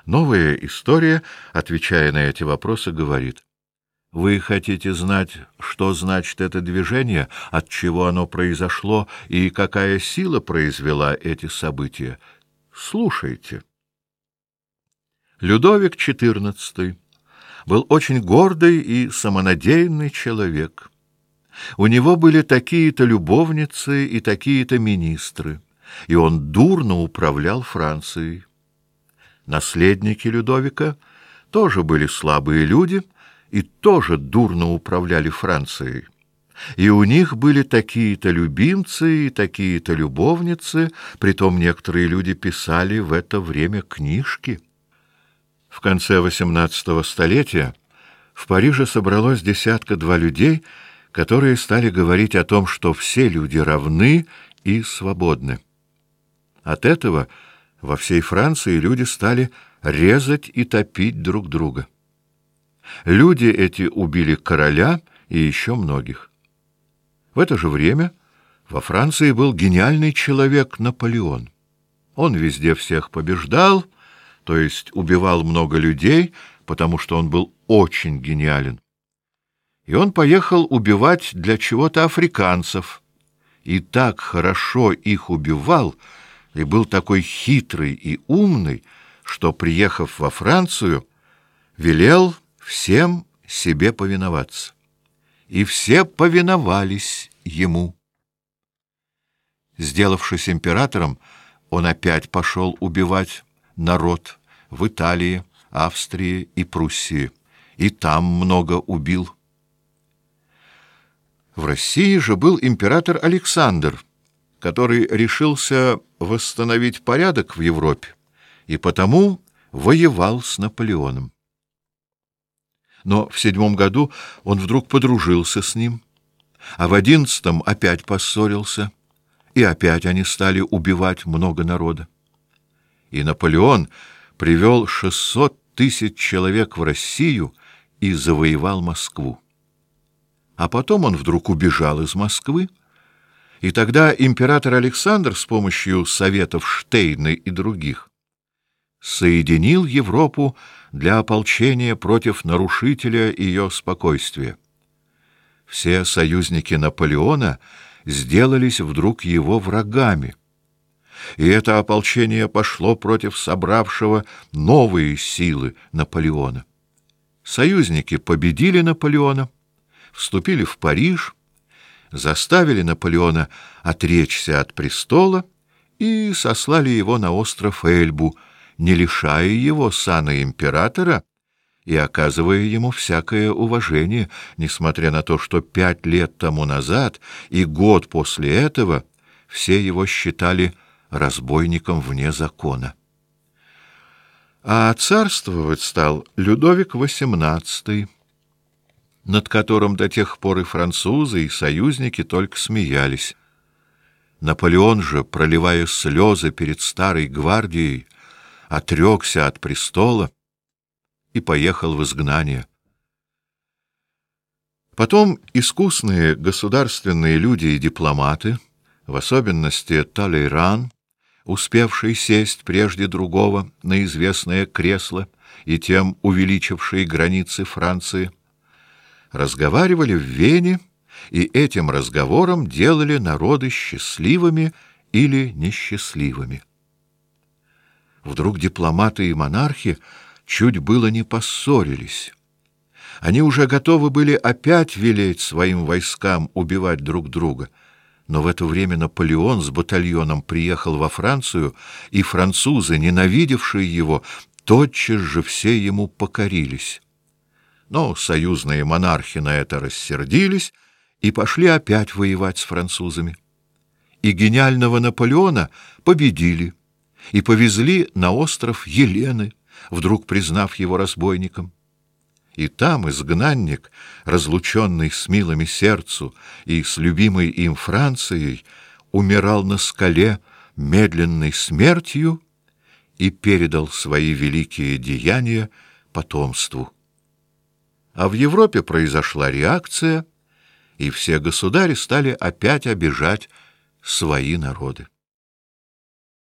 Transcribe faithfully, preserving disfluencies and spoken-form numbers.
Новая история, отвечая на эти вопросы, говорит: вы хотите знать, что значит это движение, от чего оно произошло и какая сила произвела эти события? Слушайте. Людовик четырнадцатый был очень гордый и самонадеянный человек. У него были такие-то любовницы и такие-то министры, и он дурно управлял Францией. Наследники Людовика тоже были слабые люди и тоже дурно управляли Францией. И у них были такие-то любимцы и такие-то любовницы, притом некоторые люди писали в это время книжки. В конце восемнадцатого столетия в Париже собралось десятка-два людей, которые стали говорить о том, что все люди равны и свободны. От этого во всей Франции люди стали резать и топить друг друга. Люди эти убили короля и еще многих. В это же время во Франции был гениальный человек Наполеон. Он везде всех побеждал, то есть убивал много людей, потому что он был очень гениален. И он поехал убивать для чего-то африканцев, и так хорошо их убивал, и был такой хитрый и умный, что, приехав во Францию, велел всем себе повиноваться. И все повиновались ему. Сделавшись императором, он опять пошел убивать народ в Италии, Австрии и Пруссии, и там много убил. В России же был император Александр, который решился восстановить порядок в Европе и потому воевал с Наполеоном. Но в седьмом году он вдруг подружился с ним, а в одиннадцатом опять поссорился, и опять они стали убивать много народа. И Наполеон привел шестьсот тысяч человек в Россию и завоевал Москву. А потом он вдруг убежал из Москвы, и тогда император Александр с помощью советов Штейна и других соединил Европу для ополчения против нарушителя ее спокойствия. Все союзники Наполеона сделались вдруг его врагами, и это ополчение пошло против собравшего новые силы Наполеона. Союзники победили Наполеона, вступили в Париж, заставили Наполеона отречься от престола и сослали его на остров Эльбу, не лишая его сана императора и оказывая ему всякое уважение, несмотря на то, что пять лет тому назад и год после этого все его считали разбойником вне закона. А царствовать стал Людовик восемнадцатый, над которым до тех пор и французы, и союзники только смеялись. Наполеон же, проливая слезы перед старой гвардией, отрекся от престола и поехал в изгнание. Потом искусные государственные люди и дипломаты, в особенности Талейран, успевший сесть прежде другого на известное кресло и тем увеличивший границы Франции, разговаривали в Вене и этим разговором делали народы счастливыми или несчастливыми. Вдруг дипломаты и монархи чуть было не поссорились. Они уже готовы были опять велеть своим войскам убивать друг друга, но в это время Наполеон с батальоном приехал во Францию, и французы, ненавидевшие его, тотчас же все ему покорились. Но союзные монархи на это рассердились и пошли опять воевать с французами. И гениального Наполеона победили и повезли на остров Елены, вдруг признав его разбойником. И там изгнанник, разлученный с милыми сердцу и с любимой им Францией, умирал на скале медленной смертью и передал свои великие деяния потомству. А в Европе произошла реакция, и все государи стали опять обижать свои народы.